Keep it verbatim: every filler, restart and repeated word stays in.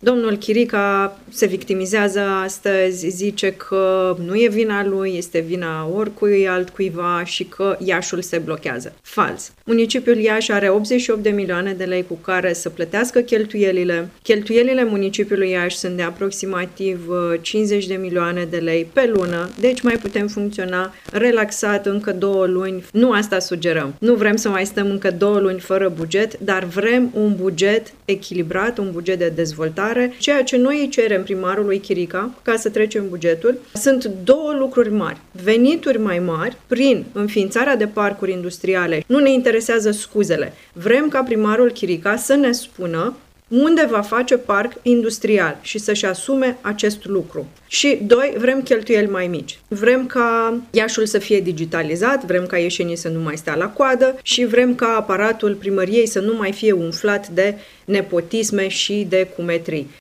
Domnul Chirica se victimizează astăzi, zice că nu e vina lui, este vina oricui altcuiva și că Iașul se blochează. Fals. Municipiul Iași are optzeci și opt de milioane de lei cu care să plătească cheltuielile. Cheltuielile municipiului Iași sunt de aproximativ cincizeci de milioane de lei pe lună, deci mai putem funcționa relaxat încă două luni. Nu asta sugerăm. Nu vrem să mai stăm încă două luni fără buget, dar vrem un buget echilibrat, un buget de dezvoltare. Ceea ce noi îi cerem primarului Chirica, ca să trecem bugetul, sunt două lucruri mari. Venituri mai mari prin înființarea de parcuri industriale. Nu ne interesează scuzele. Vrem ca primarul Chirica să ne spună unde va face parc industrial și să-și asume acest lucru. Și doi, vrem cheltuieli mai mici. Vrem ca Iașul să fie digitalizat, vrem ca ieșenii să nu mai stea la coadă și vrem ca aparatul primăriei să nu mai fie umflat de nepotisme și de cumetrii.